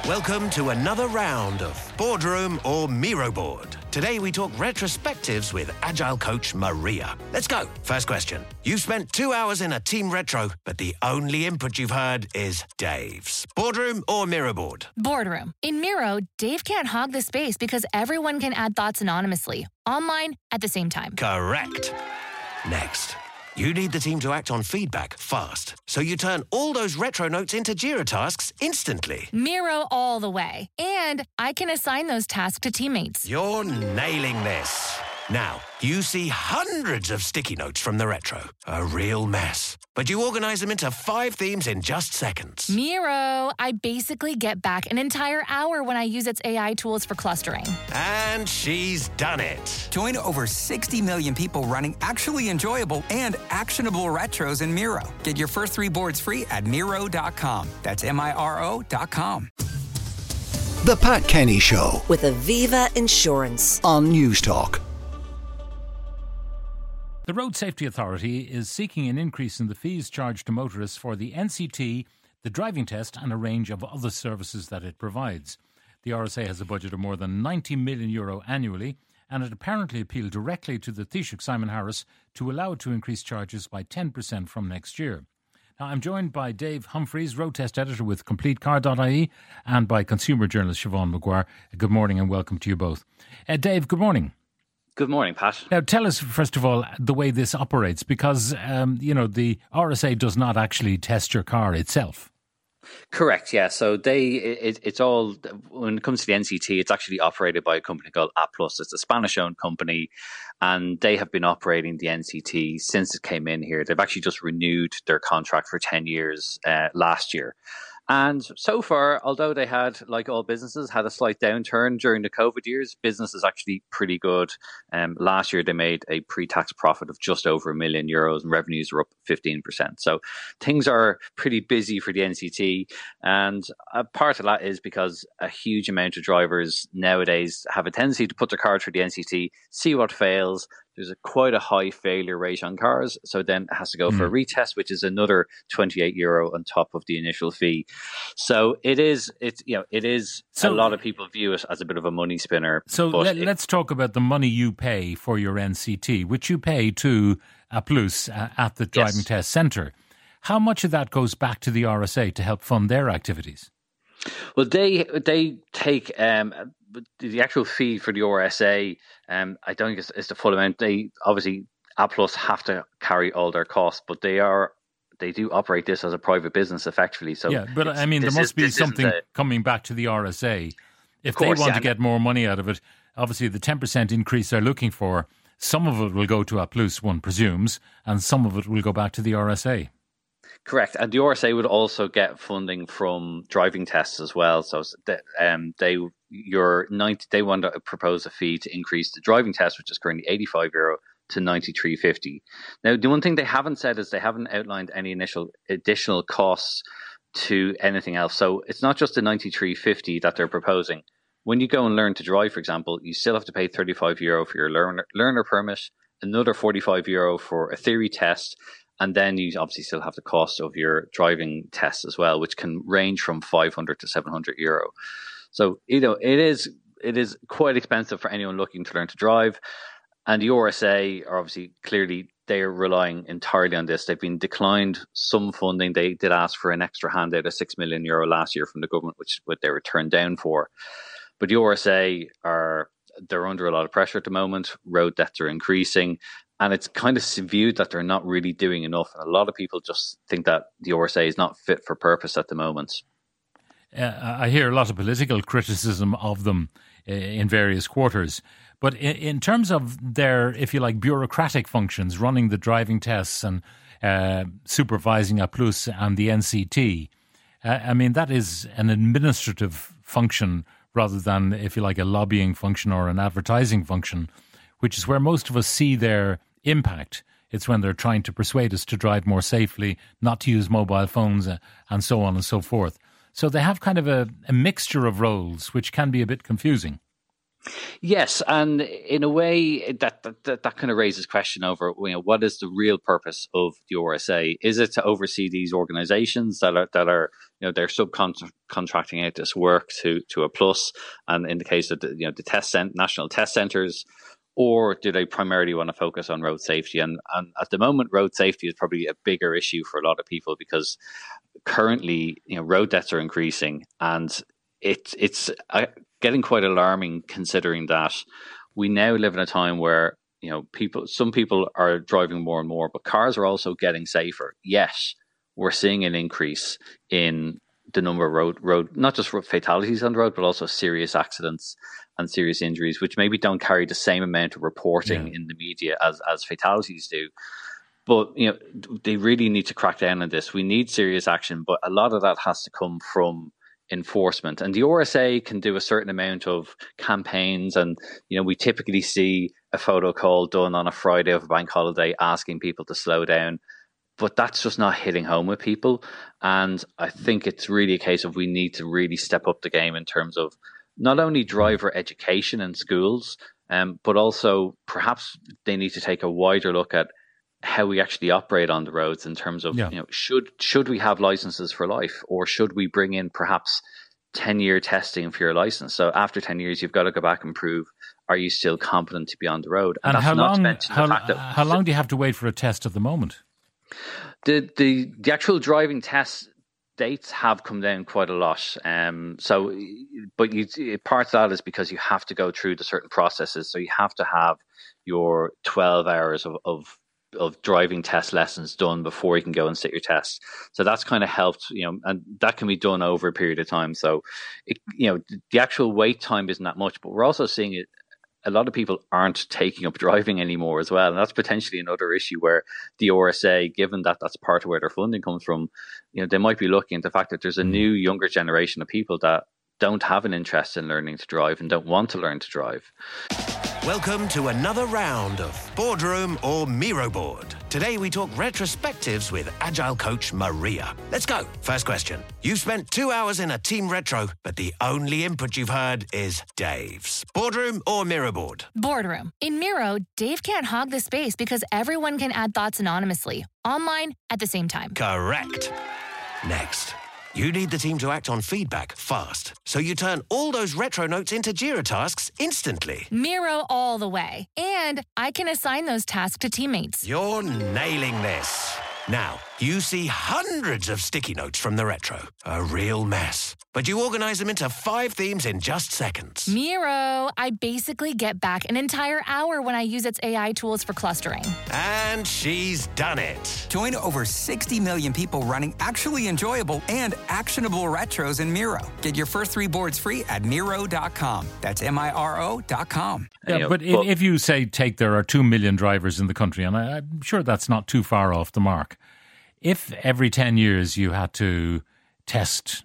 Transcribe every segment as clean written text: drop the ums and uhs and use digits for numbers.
Welcome to another round of Boardroom or Miro Board. Today we talk retrospectives with Agile coach Maria. Let's go. First question. You've spent 2 hours in a team retro, but the only input you've heard is Dave's. Boardroom or Miro Board? Boardroom. In Miro, Dave can't hog the space because everyone can add thoughts anonymously, online, at the same time. Correct. Next. You need the team to act on feedback fast, so you turn all those retro notes into Jira tasks instantly. Miro all the way. And I can assign those tasks to teammates. You're nailing this. Now, you see hundreds of sticky notes from the retro. A real mess. But you organize them into 5 themes in just seconds. Miro, I basically get back an entire hour when I use its AI tools for clustering. And she's done it. Join over 60 million people running actually enjoyable and actionable retros in Miro. Get your first 3 boards free at Miro.com. That's MIRO.com. The Pat Kenny Show with Aviva Insurance on News Talk. The Road Safety Authority is seeking an increase in the fees charged to motorists for the NCT, the driving test and a range of other services that it provides. The RSA has a budget of more than €90 million annually, and it apparently appealed directly to the Taoiseach Simon Harris to allow it to increase charges by 10% from next year. Now, I'm joined by Dave Humphreys, road test editor with CompleteCar.ie, and by consumer journalist Siobhan Maguire. Good morning and welcome to you both. Dave, good morning. Good morning, Pat. Now, tell us, first of all, the way this operates, because, the RSA does not actually test your car itself. Correct, yeah. So it's all, when it comes to the NCT, it's actually operated by a company called A+. It's a Spanish-owned company, and they have been operating the NCT since it came in here. They've actually just renewed their contract for 10 years last year. And so far, although they had, like all businesses, had a slight downturn during the COVID years, business is actually pretty good. Last year, they made a pre-tax profit of just over €1 million and revenues were up 15%. So things are pretty busy for the NCT. And a part of that is because a huge amount of drivers nowadays have a tendency to put their car through the NCT, see what fails. There's quite a high failure rate on cars, so then it has to go for a retest, which is another €28 on top of the initial fee. So it is. So, a lot of people view it as a bit of a money spinner. So let's talk about the money you pay for your NCT, which you pay to A+ at the driving test centre. How much of that goes back to the RSA to help fund their activities? Well, they take the actual fee for the RSA. I don't think it's the full amount. They obviously A+ have to carry all their costs, but they do operate this as a private business effectively. So yeah, but I mean, there must be something coming back to the RSA if they want to get more money out of it. Obviously, the 10% increase they're looking for, some of it will go to A+, one presumes, and some of it will go back to the RSA. Correct, and the RSA would also get funding from driving tests as well. So they want to propose a fee to increase the driving test, which is currently €85 to €93.50. Now, the one thing they haven't said is they haven't outlined any additional costs to anything else. So it's not just the €93.50 that they're proposing. When you go and learn to drive, for example, you still have to pay €35 for your learner permit, another €45 for a theory test. And then you obviously still have the cost of your driving test as well, which can range from €500 to €700. So, it is quite expensive for anyone looking to learn to drive. And the RSA are obviously clearly, they are relying entirely on this. They've been declined some funding. They did ask for an extra handout of €6 million last year from the government, which they were turned down for. But the RSA they're under a lot of pressure at the moment. Road deaths are increasing. And it's kind of viewed that they're not really doing enough. And a lot of people just think that the RSA is not fit for purpose at the moment. I hear a lot of political criticism of them in various quarters. But in terms of their, if you like, bureaucratic functions, running the driving tests and supervising A+ and the NCT, I mean, that is an administrative function rather than, if you like, a lobbying function or an advertising function, which is where most of us see their impact. It's when they're trying to persuade us to drive more safely, not to use mobile phones, and so on and so forth. So they have kind of a mixture of roles, which can be a bit confusing. Yes, and in a way that kind of raises question over what is the real purpose of the RSA? Is it to oversee these organisations that are they're subcontracting out this work to a plus, and in the case of the national test centres, or do they primarily want to focus on road safety? And at the moment, road safety is probably a bigger issue for a lot of people because currently road deaths are increasing, and it's getting quite alarming considering that we now live in a time where some people are driving more and more, but cars are also getting safer. Yes, we're seeing an increase in the number of road not just fatalities on the road, but also serious accidents and serious injuries, which maybe don't carry the same amount of reporting in the media as fatalities do. But they really need to crack down on this. We need serious action, but a lot of that has to come from enforcement, and the RSA can do a certain amount of campaigns, and we typically see a photo call done on a Friday of a bank holiday asking people to slow down, but that's just not hitting home with people. And I think it's really a case of we need to really step up the game in terms of not only driver education in schools, but also perhaps they need to take a wider look at how we actually operate on the roads in terms of, should we have licenses for life, or should we bring in perhaps 10-year testing for your license? So after 10 years, you've got to go back and prove, are you still competent to be on the road? And how long do you have to wait for a test at the moment? The actual driving test dates have come down quite a lot. But part of that is because you have to go through the certain processes. So you have to have your 12 hours of driving test lessons done before you can go and sit your test. So that's kind of helped, and that can be done over a period of time. So, the actual wait time isn't that much, but we're also seeing it. A lot of people aren't taking up driving anymore as well. And that's potentially another issue where the RSA, given that that's part of where their funding comes from, they might be looking at the fact that there's a new younger generation of people that don't have an interest in learning to drive and don't want to learn to drive. Welcome to another round of Boardroom or Miro Board. Today we talk retrospectives with Agile coach Maria. Let's go. First question. You've spent 2 hours in a team retro, but the only input you've heard is Dave's. Boardroom or Miro Board? Boardroom. In Miro, Dave can't hog the space because everyone can add thoughts anonymously, online at the same time. Correct. Next. You need the team to act on feedback fast, so you turn all those retro notes into Jira tasks instantly. Miro all the way. And I can assign those tasks to teammates. You're nailing this. Now, you see hundreds of sticky notes from the retro. A real mess. But you organize them into 5 themes in just seconds. Miro, I basically get back an entire hour when I use its AI tools for clustering. And she's done it. Join over 60 million people running actually enjoyable and actionable retros in Miro. Get your first 3 boards free at Miro.com. That's Miro.com. Yeah, but if you say there are 2 million drivers in the country, and I'm sure that's not too far off the mark. If every 10 years you had to test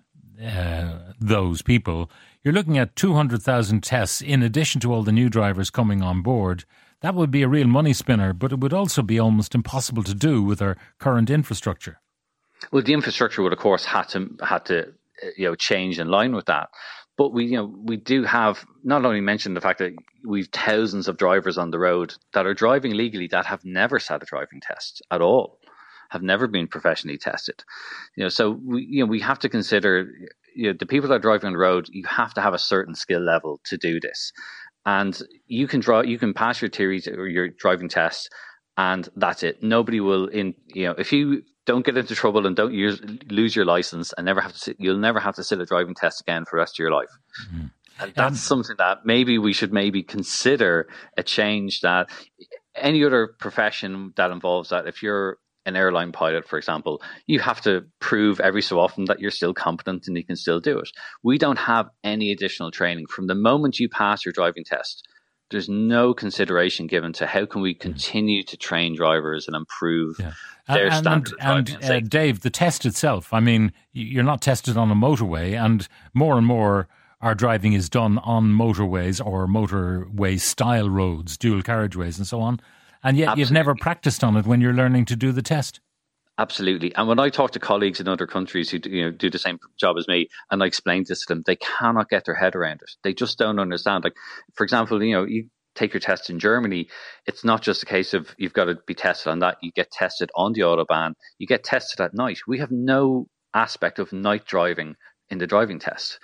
those people, you're looking at 200,000 tests in addition to all the new drivers coming on board. That would be a real money spinner, but it would also be almost impossible to do with our current infrastructure. Well, the infrastructure would, of course, had to change in line with that. But we do have, not only mentioned the fact that we've thousands of drivers on the road that are driving legally that have never sat a driving test at all, have never been professionally tested. So we have to consider the people that are driving on the road. You have to have a certain skill level to do this, and you can pass your theories or your driving test, and that's it. Nobody will if you don't get into trouble and don't lose your license and you'll never have to sit a driving test again for the rest of your life. Mm-hmm. And that's something that we should consider a change, that any other profession that involves that, if you're an airline pilot, for example, you have to prove every so often that you're still competent and you can still do it. We don't have any additional training. From the moment you pass your driving test, there's no consideration given to how can we continue to train drivers and improve their standard of driving. And Dave, the test itself, I mean, you're not tested on a motorway, and more our driving is done on motorways or motorway style roads, dual carriageways and so on. And yet You've never practiced on it when you're learning to do the test. Absolutely. And when I talk to colleagues in other countries who do the same job as me, and I explain this to them, they cannot get their head around it. They just don't understand. Like, for example, you take your test in Germany, it's not just a case of you've got to be tested on that. You get tested on the Autobahn. You get tested at night. We have no aspect of night driving in the driving test.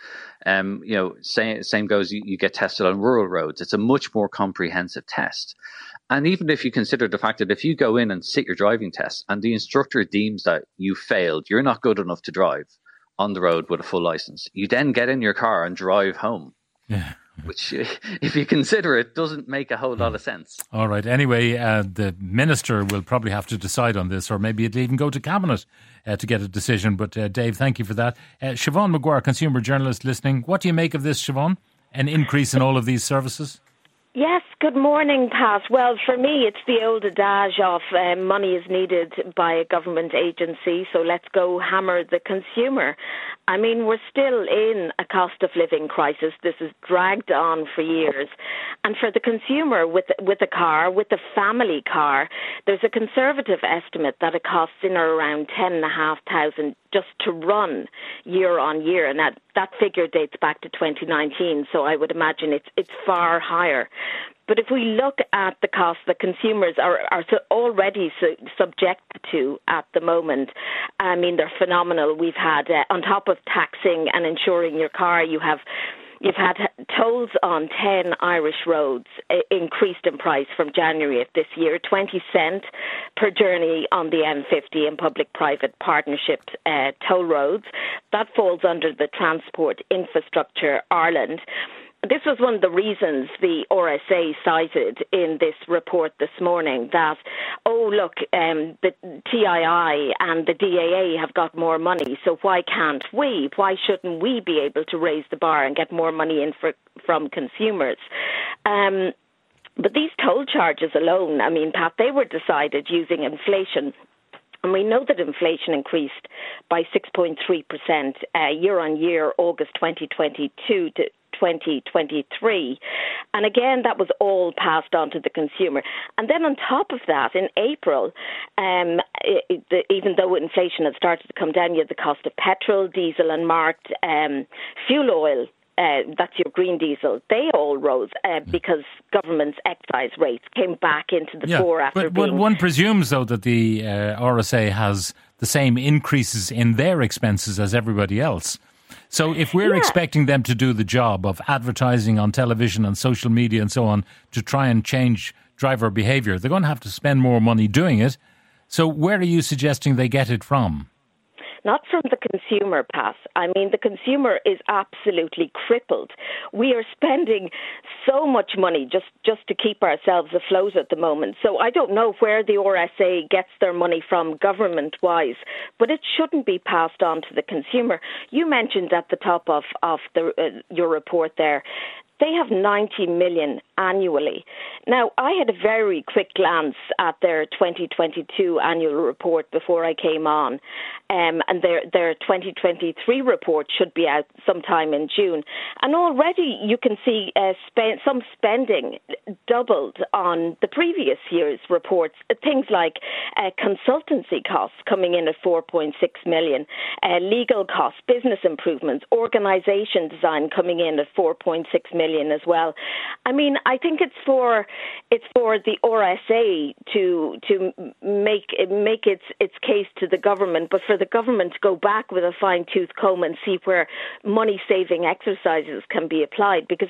Same goes, you get tested on rural roads. It's a much more comprehensive test. And even if you consider the fact that if you go in and sit your driving test and the instructor deems that you failed, you're not good enough to drive on the road with a full license, you then get in your car and drive home. Yeah. Which, if you consider it, doesn't make a whole lot of sense. All right. Anyway, the minister will probably have to decide on this, or maybe it'll even go to Cabinet to get a decision. But Dave, thank you for that. Siobhan Maguire, consumer journalist, listening. What do you make of this, Siobhan? An increase in all of these services? Yes, good morning, Pat. Well, for me, it's the old adage of money is needed by a government agency, so let's go hammer the consumer. I mean, we're still in a cost of living crisis. This has dragged on for years. And for the consumer with a car, with a family car, there's a conservative estimate that it costs in or around $10,500 just to run year on year. And that figure dates back to 2019, so I would imagine it's far higher. But if we look at the costs that consumers are already subjected to at the moment, I mean, they're phenomenal. We've had, on top of taxing and insuring your car, you've had tolls on 10 Irish roads increased in price from January of this year, 20 cents per journey on the M50 and public-private partnership toll roads. That falls under the Transport Infrastructure Ireland. This was one of the reasons the RSA cited in this report this morning that, the TII and the DAA have got more money, so why can't we? Why shouldn't we be able to raise the bar and get more money in from consumers? But these toll charges alone, I mean, Pat, they were decided using inflation. And we know that inflation increased by 6.3% year on year, August 2022 to 2023. And again, that was all passed on to the consumer. And then on top of that, in April, even though inflation had started to come down, you had the cost of petrol, diesel and marked fuel oil. That's your green diesel. They all rose because government's excise rates came back into the fore after but one presumes, though, that the RSA has the same increases in their expenses as everybody else. So if we're expecting them to do the job of advertising on television and social media and so on to try and change driver behaviour, they're going to have to spend more money doing it. So where are you suggesting they get it from? Not from the consumer, Pat. I mean, the consumer is absolutely crippled. We are spending so much money just to keep ourselves afloat at the moment. So I don't know where the RSA gets their money from government-wise, but it shouldn't be passed on to the consumer. You mentioned at the top of your report there, they have 90 million annually. Now, I had a very quick glance at their 2022 annual report before I came on, and their 2023 report should be out sometime in June. And already you can see some spending doubled on the previous year's reports. Things like consultancy costs coming in at 4.6 million, legal costs, business improvements, organisation design coming in at 4.6 million as well. I mean, I think it's for the RSA to make its case to the government, but for the government to go back with a fine-tooth comb and see where money-saving exercises can be applied. Because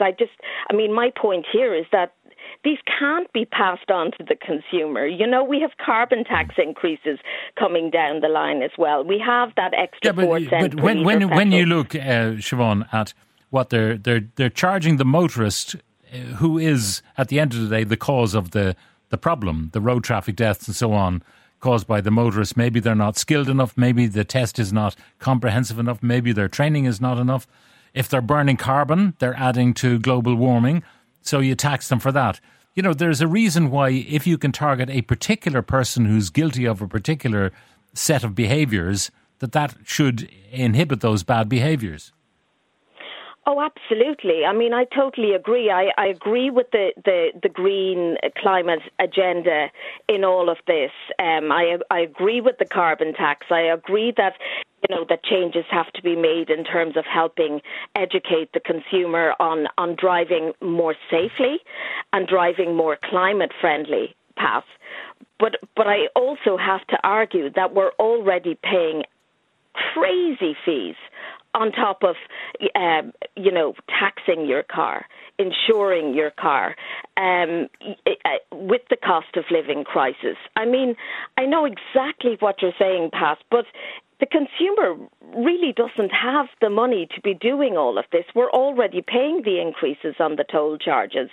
my point here is that these can't be passed on to the consumer. You know, we have carbon tax increases coming down the line as well. We have that extra 4 cents. But when you look, Siobhan, at what they're charging the motorist, who is at the end of the day the cause of the problem, the road traffic deaths and so on, caused by the motorist. Maybe they're not skilled enough. Maybe the test is not comprehensive enough. Maybe their training is not enough. If they're burning carbon, they're adding to global warming. So you tax them for that. You know, there's a reason why if you can target a particular person who's guilty of a particular set of behaviours, that should inhibit those bad behaviours. Oh, absolutely. I mean, I totally agree. I agree with the green climate agenda in all of this. I agree with the carbon tax. I agree that that changes have to be made in terms of helping educate the consumer on driving more safely and driving more climate friendly paths. But I also have to argue that we're already paying crazy fees on top of, taxing your car, insuring your car, with the cost of living crisis. I mean, I know exactly what you're saying, Pat, but the consumer really doesn't have the money to be doing all of this. We're already paying the increases on the toll charges,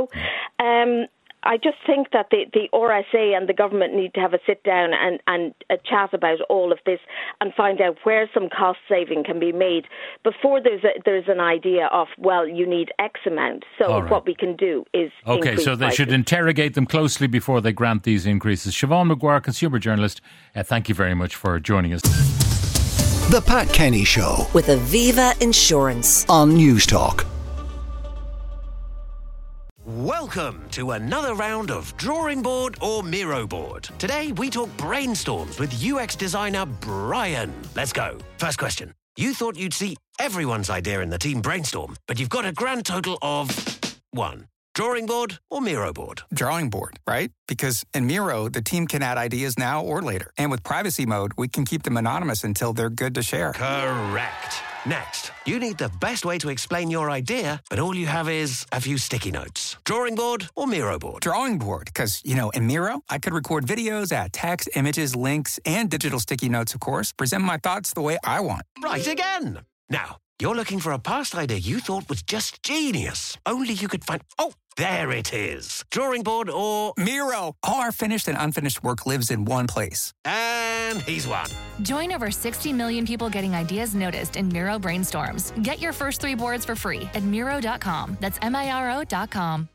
I just think that the RSA and the government need to have a sit down and a chat about all of this and find out where some cost saving can be made before there's an idea of, well, you need X amount. So what we can do is okay, so they should interrogate them closely before they grant these increases. Siobhan Maguire, consumer journalist, thank you very much for joining us. The Pat Kenny Show with Aviva Insurance on News Talk. Welcome to another round of Drawing Board or Miro Board. Today we talk brainstorms with UX designer Brian. Let's go. First question. You thought you'd see everyone's idea in the team brainstorm, but you've got a grand total of 1. Drawing board or Miro board? Drawing board, right? Because in Miro, the team can add ideas now or later. And with privacy mode, we can keep them anonymous until they're good to share. Correct. Next, you need the best way to explain your idea, but all you have is a few sticky notes. Drawing board or Miro board? Drawing board, because, in Miro, I could record videos, add text, images, links, and digital sticky notes, of course, present my thoughts the way I want. Right again. Now, you're looking for a past idea you thought was just genius. Only you could find... Oh, there it is. Drawing board or... Miro. All our finished and unfinished work lives in one place. And he's won. Join over 60 million people getting ideas noticed in Miro brainstorms. Get your first 3 boards for free at Miro.com. That's Miro.com.